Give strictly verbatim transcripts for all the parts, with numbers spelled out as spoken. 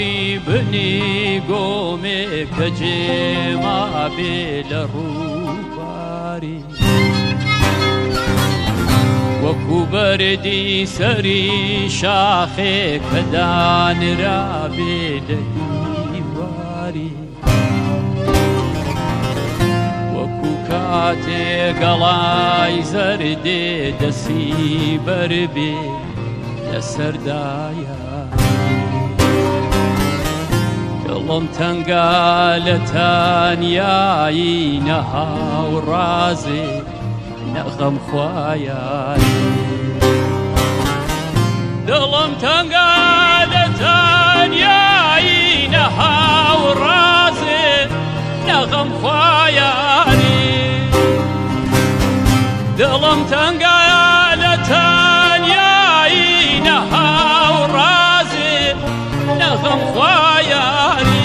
ئاوی بنی گۆمێ کە جێما بێ لە ڕووباری وەکو بەردی سەری شاخێ کە دانرا بێ لە هیواری وەکو کاتێ گەڵای زەردێ دەسی بەربێ لە سەردایە دڵم تەنگا لە تانیایی نەهاو ڕازێ نەغەم خوایانی دڵم تەنگا لە تانیایی نەهاو ڕازێ نەغەم خوایانی دڵم تەنگا لە تانیایی نەهاو ڕازێ نەغەم خوایانی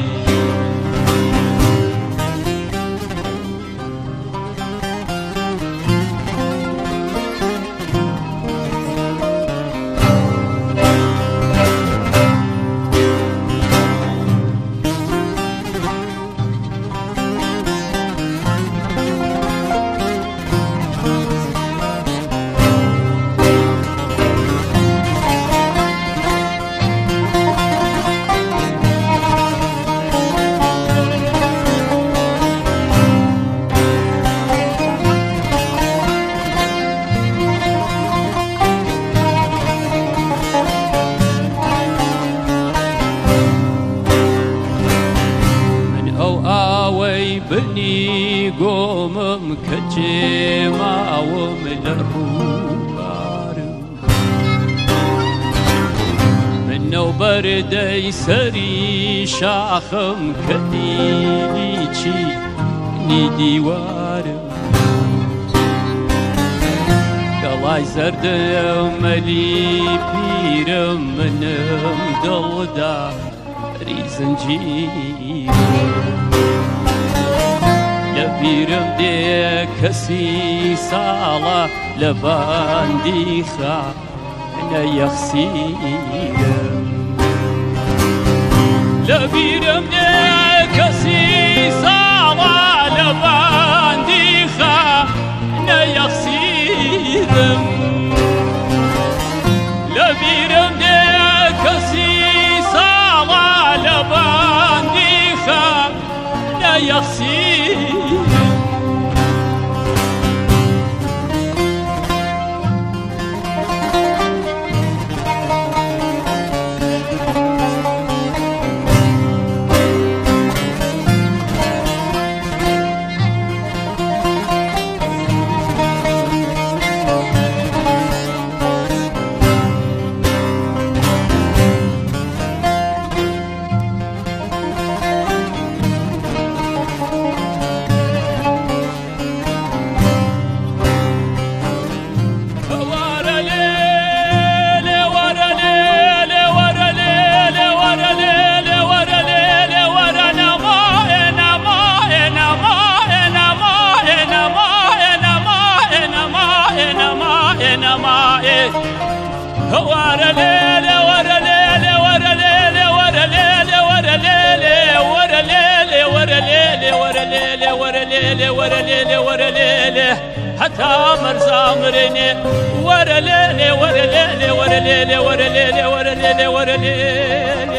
بنی گۆمم کە جێماوم لە ڕووبارم منەو بەردەی سەری شاخم کە دیچی نی دیوارم گەڵای زەردم مەلی پیرم منم دڵدا ری زنجیرم لەبیرم دێ کەسی ساڵە لە باندی خانە یەخسیرم لەبیرم دێ کەسی ساڵە لە باندی خانە یەخسیرم لەبیرم دێ کەسی ساڵە لە باندی خانە یەخسیرم حتى مرزا مرني ورا ليلي ورا ليلي ورا ليلي ورا ليلي ورا ليلي ورا ليلي